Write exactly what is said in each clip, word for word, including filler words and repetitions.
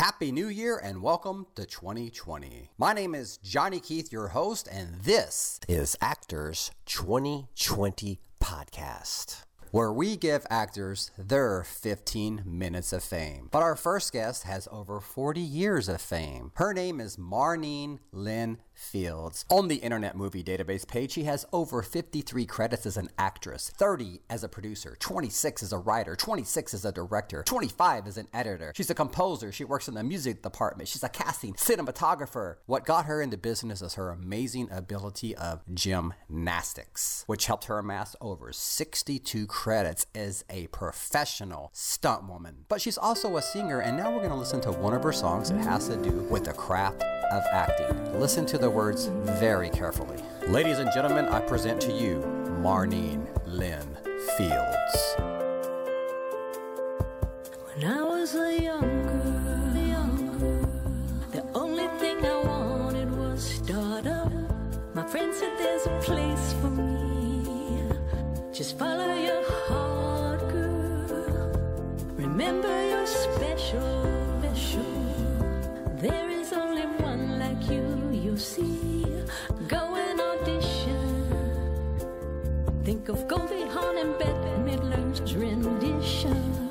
Happy New Year and welcome to twenty twenty. My name is Johnny Keith, your host, and this is Actors twenty twenty Podcast, where we give actors their fifteen minutes of fame. But our first guest has over forty years of fame. Her name is Marneen Lynn Fields. On the Internet Movie Database page, she has over fifty-three credits as an actress, thirty as a producer, twenty-six as a writer, twenty-six as a director, twenty-five as an editor. She's a composer. She works in the music department. She's a casting cinematographer. What got her into business is her amazing ability of gymnastics, which helped her amass over sixty-two credits as a professional stunt woman. But she's also a singer, and now we're going to listen to one of her songs that has to do with the craft of acting. Listen to the words very carefully. Ladies and gentlemen, I present to you Marneen Lynn Fields. When I was a young girl, young girl, the only thing I wanted was stardom. My friend said there's a place for me. Just follow your heart, girl. Remember you're special, special. There is only one like you, you see. Go and audition. Think of Goldie Hawn and Bette Midler's rendition.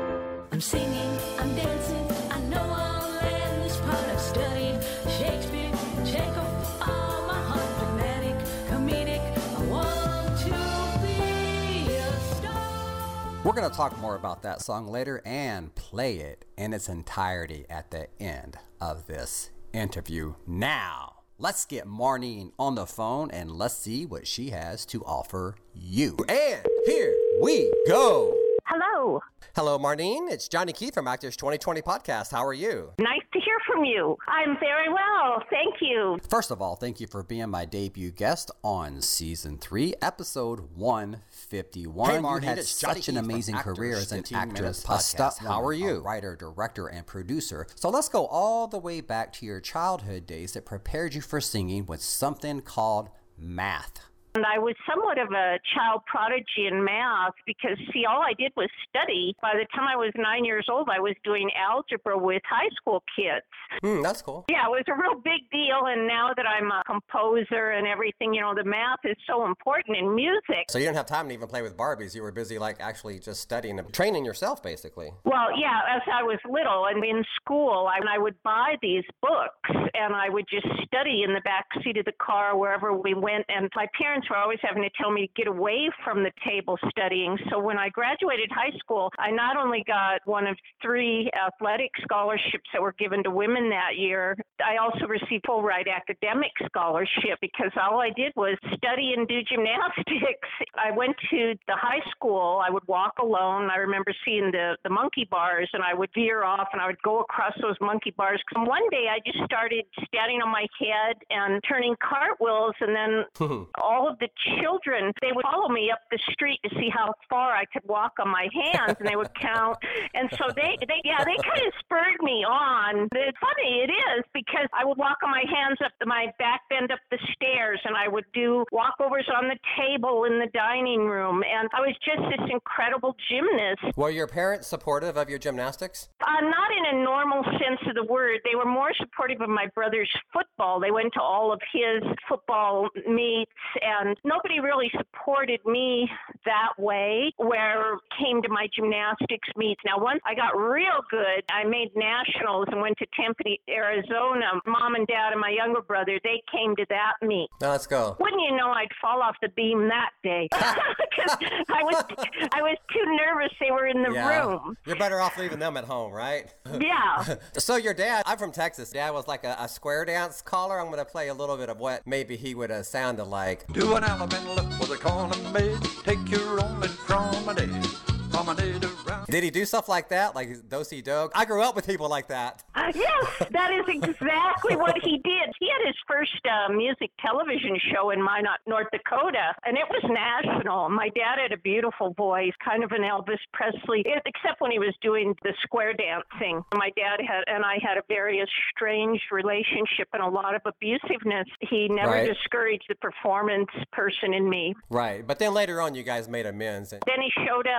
I'm singing, I'm dancing, I know I'll land this part I've studied. Shakespeare, Chekhov, all my heart, dramatic, comedic. I want to be a star. We're going to talk more about that song later and play it in its entirety at the end of this interview. Now, let's get Marneen on the phone and let's see what she has to offer you. And here we go. Hello. Hello, Marneen. It's Johnny Keith from Actors twenty twenty Podcast. How are you? Nice to hear from you. I'm very well. Thank you. First of all, thank you for being my debut guest on Season three, Episode one fifty-one. Hey, Marneen, you had it's such Johnny E an Keith amazing from career as an Actors actress, fifteen a stunt Podcast. How woman, are you? a writer, director, and producer. So let's go all the way back to your childhood days that prepared you for singing with something called math. And I was somewhat of a child prodigy in math because, see, all I did was study. By the time I was nine years old, I was doing algebra with high school kids. Hmm, that's cool. Yeah, it was a real big deal. And now that I'm a composer and everything, you know, the math is so important in music. So you didn't have time to even play with Barbies. You were busy, like, actually just studying and training yourself, basically. Well, yeah, as I was little and in school, I, I would buy these books and I would just study in the back seat of the car wherever we went. And my parents were always having to tell me to get away from the table studying. So when I graduated high school, I not only got one of three athletic scholarships that were given to women that year, I also received full ride academic scholarship because all I did was study and do gymnastics. I went to the high school. I would walk alone. I remember seeing the, the monkey bars, and I would veer off, and I would go across those monkey bars. And one day I just started standing on my head and turning cartwheels, and then all of the children, they would follow me up the street to see how far I could walk on my hands, and they would count. And so they, they yeah, they kind of spurred me on. It's funny, it is, because I would walk on my hands up the, my back bend up the stairs, and I would do walkovers on the table in the dining room. And I was just this incredible gymnast. Were your parents supportive of your gymnastics? Uh, not in a normal sense of the word. They were more supportive of my brother's football. They went to all of his football meets, and nobody really supported me that way where it came to my gymnastics meets. Now, once I got real good, I made nationals and went to Tempe, Arizona. Mom and dad and my younger brother, they came to that meet. Now let's go. Wouldn't you know I'd fall off the beam that day because I was, I was too nervous. They were in the yeah. room. You're better off leaving them at home, right? Yeah. So your dad, I'm from Texas. Dad was like a, a square dance caller. I'm going to play a little bit of what maybe he would have sounded like. Do an Alabama look for the corner maid. Take your only promenade. Promenade around. Did he do stuff like that? Like do-si do? I grew up with people like that. Yes, that is exactly what he did. He had his first uh, music television show in Minot, North Dakota, and it was national. My dad had a beautiful voice, kind of an Elvis Presley, except when he was doing the square dancing. My dad had and I had a very estranged relationship and a lot of abusiveness. He never Right. discouraged the performance person in me. Right. But then later on, you guys made amends. And Then he showed up and he said he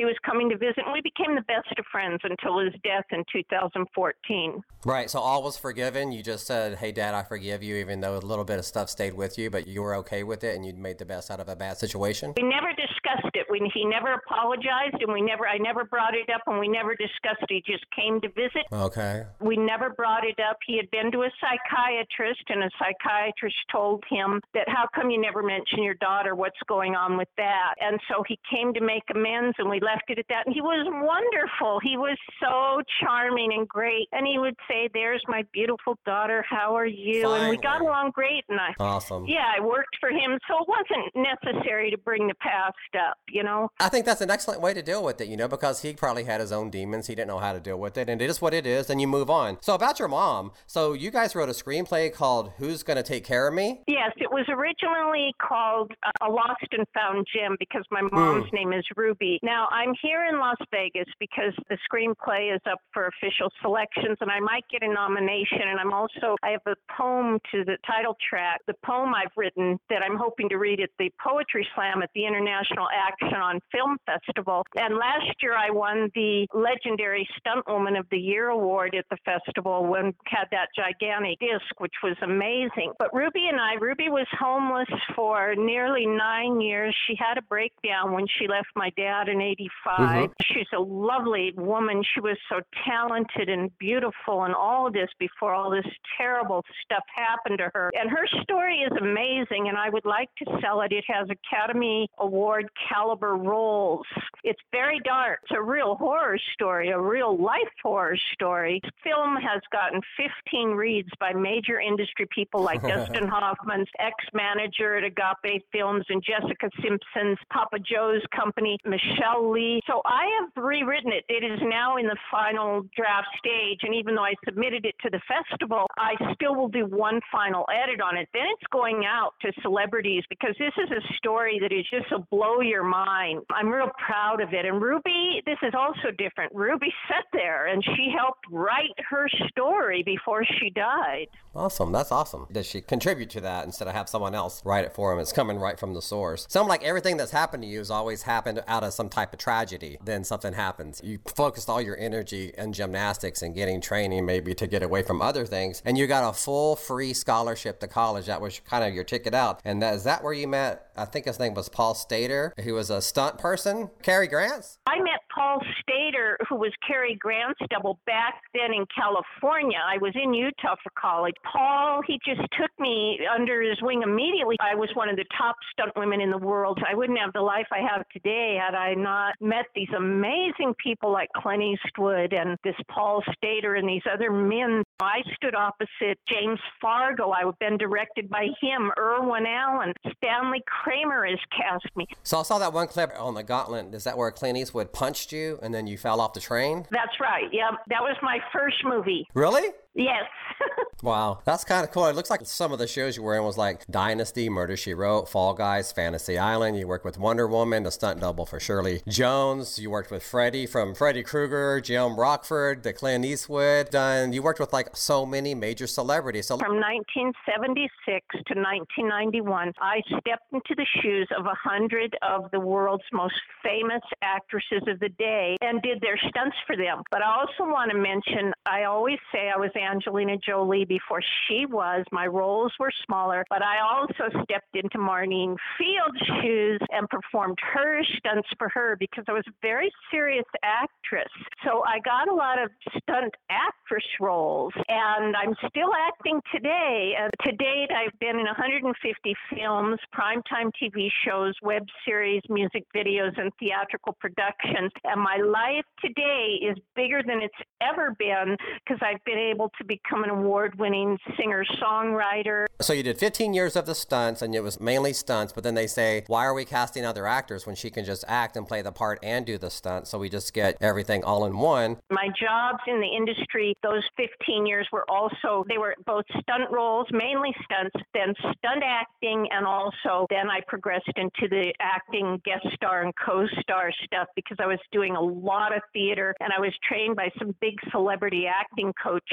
he was coming to visit, and we became the best of friends until his death in two thousand fourteen. Right, so all was forgiven. You just said, hey, Dad, I forgive you, even though a little bit of stuff stayed with you, but you were okay with it and you made the best out of a bad situation? We never discussed it. We, he never apologized, and we never, I never brought it up, and we never discussed it. He just came to visit. Okay. We never brought it up. He had been to a psychiatrist, and a psychiatrist told him that, how come you never mention your daughter? What's going on with that? And so he came to make amends, and we left it at that. And he was wonderful. He was so charming and great. And he would say, there's my beautiful daughter. How are you? Finally. And we got along great. And I, awesome. Yeah, I worked for him. So it wasn't necessary to bring the past up, you know? I think that's an excellent way to deal with it, you know, because he probably had his own demons. He didn't know how to deal with it. And it is what it is. And you move on. So about your mom. So you guys wrote a screenplay called Who's Gonna Take Care of Me? Yes, it was originally called uh, A Lost and Found Gem because my mom's mm. name is Ruby. Now, I'm here in Las Vegas because the screenplay is up for official selections, and I might get a nomination. And I'm also, I have a poem to the title track, the poem I've written that I'm hoping to read at the Poetry Slam at the International Action on Film Festival. And last year I won the legendary Stunt Woman of the Year award at the festival when we had that gigantic disc, which was amazing. But Ruby and I, Ruby was homeless for nearly nine years. She had a breakdown when she left my dad in eighty-five. Mm-hmm. She's a lovely woman. She was so talented and beautiful and all of this before all this terrible stuff happened to her. And her story is amazing, and I would like to sell it. It has Academy Award caliber roles. It's very dark. It's a real horror story, a real life horror story. This film has gotten fifteen reads by major industry people like Dustin Hoffman's ex-manager at Agape Films and Jessica Simpson's Papa Joe's company, Michelle Lee. So I have rewritten it. It is now in the final draft stage, and even though I submitted it to the festival, I still will do one final edit on it. Then it's going out to celebrities because this is a story that is just so blow your mind. I'm real proud of it. And Ruby, this is also different. Ruby sat there and she helped write her story before she died. Awesome. That's awesome. Does she contribute to that instead of have someone else write it for him? It's coming right from the source. Sounds like everything that's happened to you has always happened out of some type of tragedy. Then something happens. You focused all your energy in gymnastics and getting training maybe to get away from other things. And you got a full free scholarship to college. That was kind of your ticket out. And that, is that where you met, I think his name was Paul Stater, who was a stunt person? Cary Grant's? I met Paul Stater, who was Cary Grant's double back then in California. I was in Utah for college. Paul, he just took me under his wing immediately. I was one of the top stunt women in the world. I wouldn't have the life I have today had I not met these amazing people like Clint Eastwood and this Paul Stater and these other men. I stood opposite James Fargo. I've been directed by him, Irwin Allen. Stanley Kramer has cast me. So I saw that one clip on The Gauntlet. Is that where Clint Eastwood punched you and then you fell off the train? That's right. Yeah, that was my first movie. Really? Yes. Wow, that's kind of cool. It looks like some of the shows you were in was like Dynasty, Murder, She Wrote, Fall Guys, Fantasy Island. You worked with Wonder Woman, the stunt double for Shirley Jones. You worked with Freddy from Freddy Krueger, Jim Rockford, the Clint Eastwood. And you worked with like so many major celebrities. So from nineteen seventy-six to nineteen ninety-one, I stepped into the shoes of a hundred of the world's most famous actresses of the day and did their stunts for them. But I also want to mention, I always say I was Angelina Jolie before she was. My roles were smaller, but I also stepped into Marlene Field's shoes and performed her stunts for her because I was a very serious actress. So I got a lot of stunt actress roles, and I'm still acting today. Uh, to date, I've been in one hundred fifty films, primetime T V shows, web series, music videos, and theatrical productions. And my life today is bigger than it's ever been because I've been able to become an award-winning singer-songwriter. So you did fifteen years of the stunts, and it was mainly stunts, but then they say, why are we casting other actors when she can just act and play the part and do the stunts? So we just get everything all in one. My jobs in the industry, those fifteen years were also, they were both stunt roles, mainly stunts, then stunt acting, and also then I progressed into the acting guest star and co-star stuff because I was doing a lot of theater, and I was trained by some big celebrity acting coaches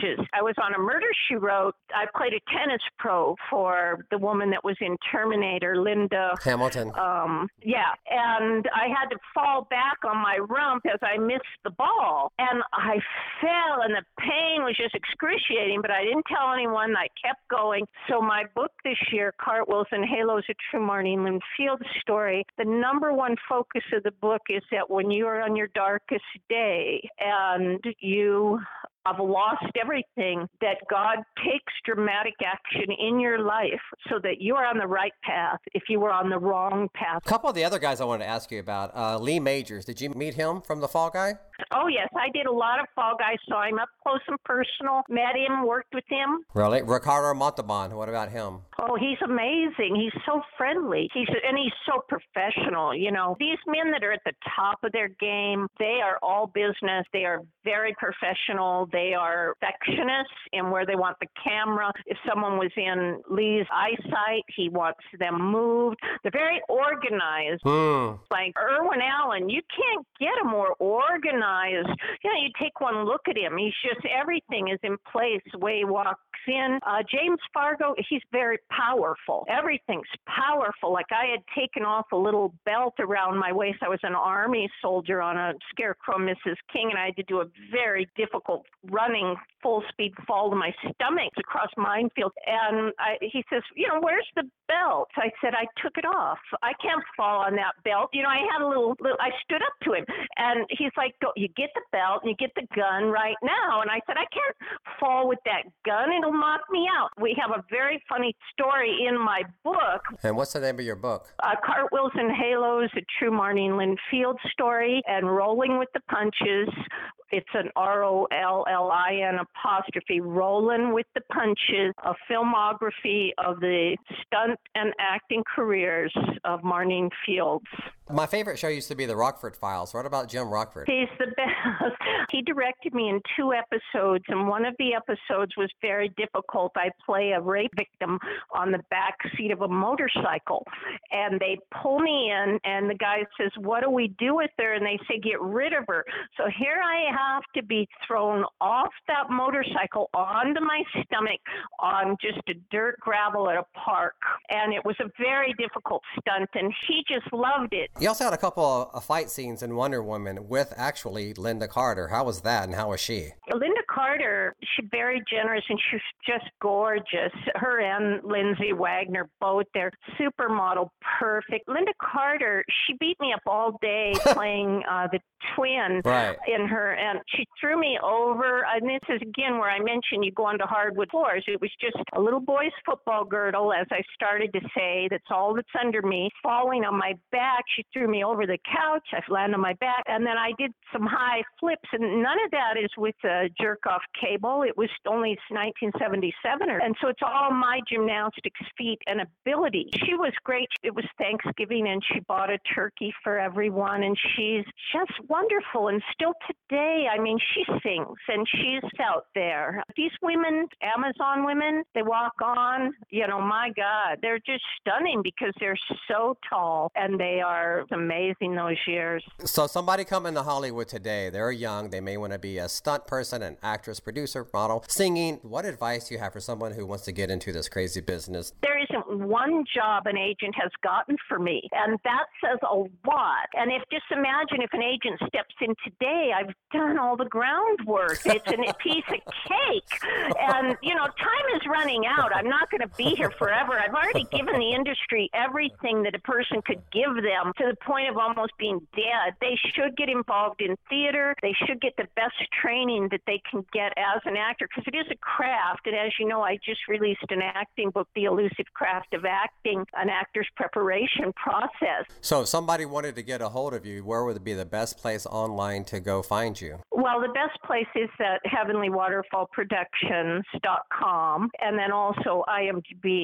Punches. I was on a Murder, She Wrote. I played a tennis pro for the woman that was in Terminator, Linda Hamilton. Um, yeah, and I had to fall back on my rump as I missed the ball, and I fell, and the pain was just excruciating, but I didn't tell anyone. I kept going. So my book this year, Cartwheels and Halos, a true Marnie Lynn Fields story, the number one focus of the book is that when you are on your darkest day and you have lost everything, that God takes dramatic action in your life so that you are on the right path if you were on the wrong path. A couple of the other guys I wanted to ask you about, uh, Lee Majors, did you meet him from The Fall Guy? Oh, yes. I did a lot of Fall Guys, saw him up close and personal, met him, worked with him. Really? Ricardo Montalban, what about him? Oh, he's amazing. He's so friendly. He's and he's so professional. You know, these men that are at the top of their game, they are all business. They are very professional. They are perfectionists in where they want the camera. If someone was in Lee's eyesight, he wants them moved. They're very organized. Hmm. Like Irwin Allen, you can't get a more organized. You know, you take one look at him. He's just, everything is in place the way he walks in. Uh, James Fargo, he's very powerful. Everything's powerful. Like I had taken off a little belt around my waist. I was an Army soldier on a Scarecrow Missus King, and I had to do a very difficult running full-speed fall to my stomach across minefield. And I, he says, you know, where's the belt? I said, I took it off. I can't fall on that belt. You know, I had a little, little I stood up to him, and he's like, go, you get the belt and you get the gun right now. And I said, I can't fall with that gun. It'll knock me out. We have a very funny story in my book. And what's the name of your book? Uh, Cartwheels and Halos, a true Marnie Lynn Fields story, and Rolling with the Punches. It's an R O L L I N apostrophe, Rollin' with the Punches, a filmography of the stunt and acting careers of Marnie Fields. My favorite show used to be The Rockford Files. What about Jim Rockford? He's the best. He directed me in two episodes, and one of the episodes was very difficult. I play a rape victim on the back seat of a motorcycle, and they pull me in, and the guy says, what do we do with her? And they say, get rid of her. So here I have to be thrown off that motorcycle onto my stomach on just a dirt gravel at a park, and it was a very difficult stunt, and he just loved it. You also had a couple of fight scenes in Wonder Woman with actually Linda Carter. How was that, and how was she? Linda Carter, she's very generous, and she's just gorgeous. Her and Lindsay Wagner, both, they're supermodel perfect. Linda Carter, she beat me up all day playing uh, the twin right. in her, and she threw me over. And this is, again, where I mentioned you go onto hardwood floors. It was just a little boy's football girdle, as I started to say. That's all that's under me. Falling on my back, she threw me over the couch. I landed on my back, and then I did some high flips, and none of that is with a jerk-off cable. It was only nineteen seventy-seven, and so it's all my gymnastics feet and ability. She was great. It was Thanksgiving, and she bought a turkey for everyone, and she's just wonderful. And still today, I mean, she sings, and she's out there. These women, Amazon women, they walk on, you know, my God, they're just stunning because they're so tall, and they are amazing those years. So somebody coming to Hollywood today, they're young, they may want to be a stunt person, an actress, producer, model, singing. What advice do you have for someone who wants to get into this crazy business? There isn't one job an agent has gotten for me, and that says a lot. And if just imagine if an agent steps in today, I've done all the groundwork. It's a piece of cake. And, you know, time is running out. I'm not going to be here forever. I've already given the industry everything that a person could give them to the point of almost being dead. They should get involved in theater. They should get the best training that they can get as an actor, because it is a craft. And as you know, I just released an acting book, The Elusive Craft of Acting, an actor's preparation process. So if somebody wanted to get a hold of you, where would be the best place online to go find you? Well, the best place is at heavenly waterfall productions dot com, and then also I M D B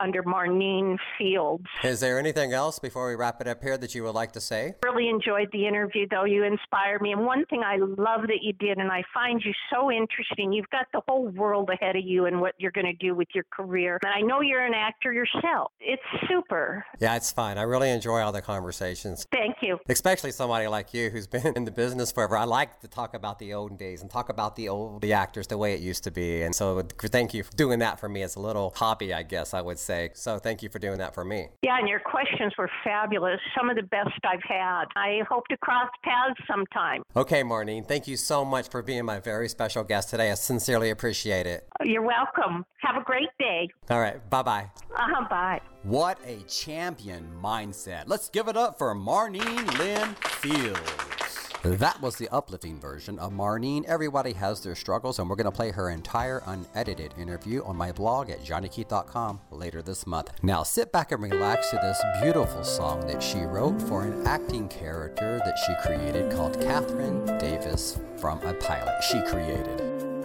under Marnine Fields. Is there anything else before we wrap it up here that you would like to say? Really enjoyed the interview, though. You inspired me. And one thing I love that you did, and I find you so interesting, you've got the whole world ahead of you and what you're going to do with your career. And I know you're an actor yourself. It's super. Yeah, it's fun. I really enjoy all the conversations. Thank you. Especially somebody like you who's been in the business forever. I like to talk about the olden days and talk about the old the actors the way it used to be. And so thank you for doing that for me. It's a little hobby, I guess I would say. So thank you for doing that for me. Yeah, and your questions were fabulous. Some of the best I've had. I hope to cross paths sometime. Okay, Marnine, thank you so much for being my very special guest today. I sincerely appreciate it. You're welcome. Have a great day. All right, bye-bye. Uh-huh, bye. What a champion mindset. Let's give it up for Marnine Lynn Fields. That was the uplifting version of Marnine. Everybody has their struggles, and we're going to play her entire unedited interview on my blog at johnny keith dot com later this month. Now sit back and relax to this beautiful song that she wrote for an acting character that she created called Catherine Davis from a pilot she created.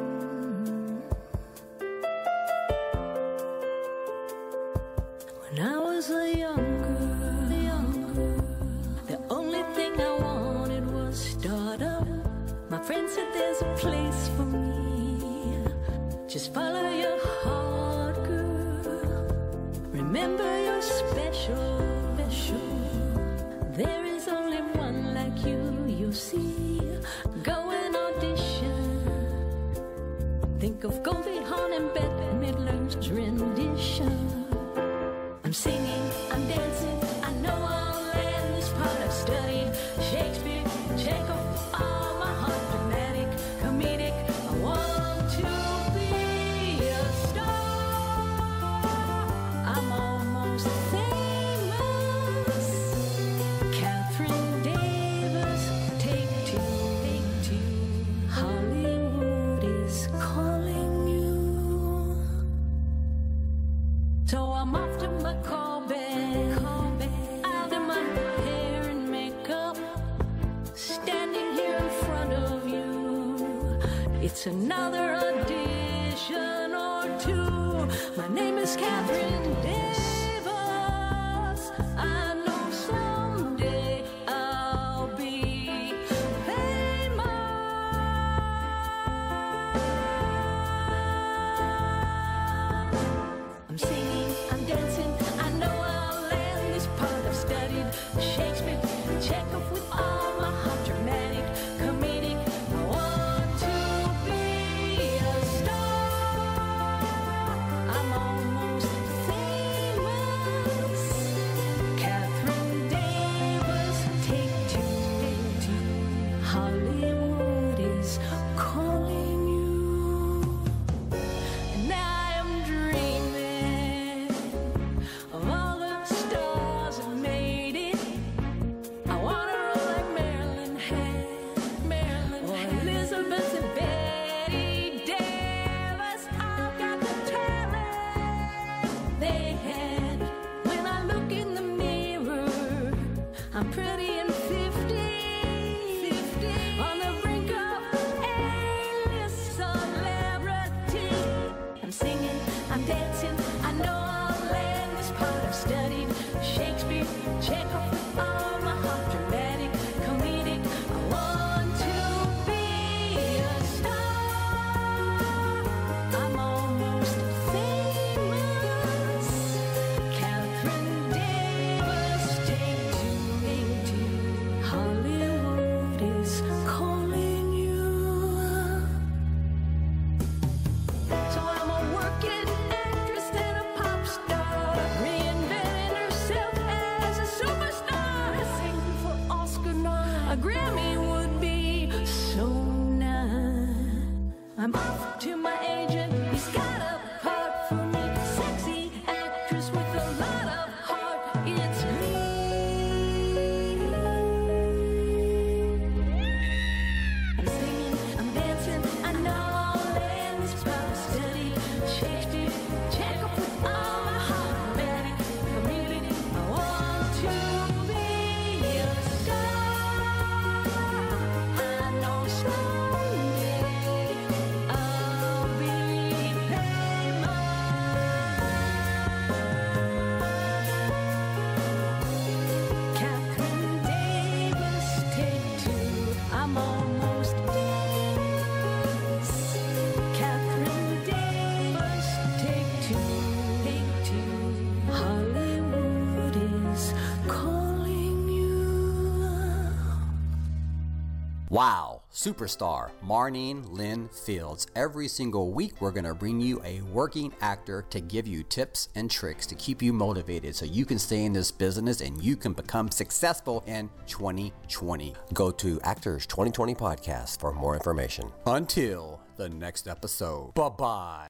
When I was a young girl, a young girl, the only thing I wanted was stardom. My friend said there's a place for me. Just follow your heart, girl. Remember you're special, special. There is only one like you, you see. Go and audition. Think of Goldie Hawn and Bette Midler's rendition. I'm singing, I'm dancing, I know I'll land this part. I've studied Shakespeare, Chekhov, all my heart, dramatic, comedic. I want to be a star. I'm almost famous. Catherine Davis, take two, take two. Hollywood is calling you. So I'm off to my call back, call back. I'll do my hair and makeup, standing here in front of you. It's another audition or two. My name is Catherine Davis. I know someday I'll be famous. I'm singing, I'm dancing, I know I'll land this part. I've studied Shakespeare, Chekhov with all my heart, dramatic, comedic. I want to be a star. I'm almost famous. Catherine Davis, take two, take two. Hollywood is calling you. And I am dreaming of all the stars that made it. I want to roll like Marilyn had, Marilyn or Elizabeth and Betty Davis. I've got the talent they had. When I look in the mirror, I'm pretty and fifty, fifty, on the brink of A-list celebrity. I'm singing, I'm dancing, I know I'll land this part. I've studied Shakespeare, Chekhov, all my heart, dramatic, comedic. I want to be a star. I'm almost famous. Catherine Davis, take two, take two. Hollywood is calling you. So I'm a working actress and a pop star, reinventing herself as a superstar. Singing for Oscar night, a Grammy would be so nice. I'm off to my agent, he's got a part for me. Sexy actress with a lot of heart, it's me. I'm singing, I'm dancing, I know I'll land this part. Study Shakespeare, Chekhov with all my heart, dramatic, comedic. I want to be a star. I know someday I'll Wow, superstar Marnine Lynn Fields. Every single week, we're going to bring you a working actor to give you tips and tricks to keep you motivated so you can stay in this business and you can become successful in twenty twenty. Go to Actors twenty twenty Podcast for more information. Until the next episode. Bye-bye.